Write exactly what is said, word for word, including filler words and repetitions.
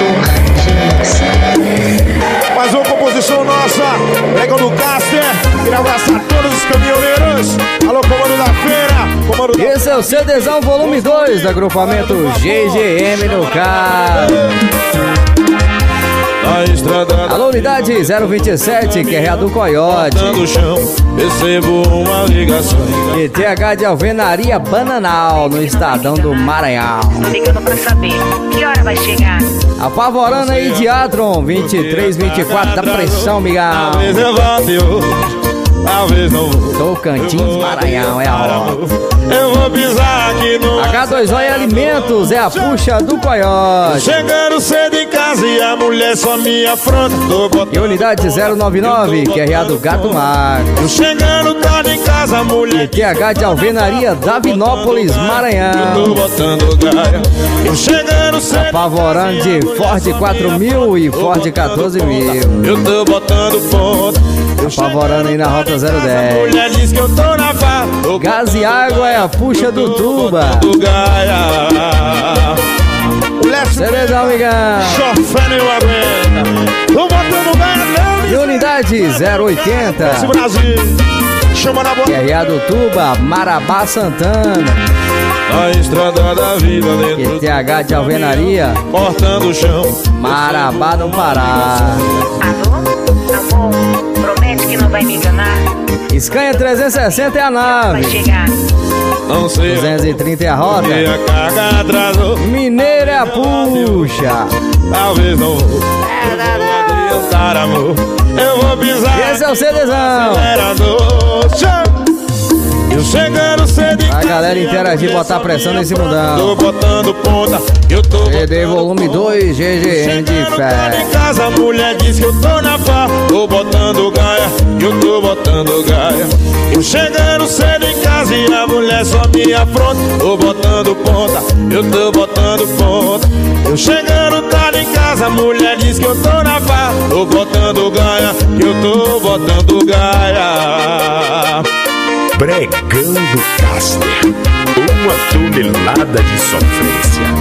Mais uma composição nossa, pega no Caster. Queria abraçar todos os caminhoneiros. Alô, comando da feira, comando da... Esse é o CDzão volume dois do agrupamento G G M no carro. Alô, unidade zero vinte e sete, que é a do Coiote. Recebo uma ligação. E T H de Alvenaria Bananal, no Estadão do Maranhão. Tô ligando pra saber que hora vai chegar. Apavorando aí de Adron, vinte e três, vinte e quatro da pressão, migão. Talvez eu volte hoje, talvez não vou. Tocantins, Maranhão, é a hora. Eu vou pisar aqui no H dois O em Alimentos, é a puxa do Coiote. Chegando cedo em casa e a mulher só me afronta. E unidade zero nove nove, que é a do Gato Magro. Eu chegando tarde em casa, a mulher. E T H de Alvenaria Davinópolis, Maranhão. Eu tô botando gaia. Eu chegando cedo. Apavorando de Ford quatro mil e Ford quatorze mil. Eu tô botando ponta. Apavorando aí na Rota zero dez. A mulher diz que eu tô na farra. Gás e água é a puxa do Tuba. Cerezão, amigão. Chofando e aguenta. Tô botando gaia, não. E unidade zero oitenta. Esse Brasil. Chama na boa. Que é a do Tuba, Marabá Santana. A estrada da vida dentro. E T H de Alvenaria, cortando o chão. Marabá no Pará. Alô? Amor, promete que não vai me enganar. Scania trezentos e sessenta é a nave. Vai chegar. Não sei. duzentos e trinta é a rota. E a carga atrasou. Mineiro é a puxa. Talvez não vou. Eu vou adiantar, amor. Eu vou pisar. Esse é o CDzão. Eu chegando cedo em A galera interagir, botar pressão nesse mundão. Tô botando ponta. Eu tô C D volume dois, G G M de fé. em casa, a mulher diz que eu tô na farra. Tô botando gaia, eu tô botando gaia. Eu chegando cedo em casa e a mulher só me afronta. Tô botando ponta, eu tô botando ponta. Eu chegando tarde em casa, a mulher diz que eu tô na farra. Tô botando gaia, eu tô botando gaia. Pregando Caster, uma tonelada de sofrência.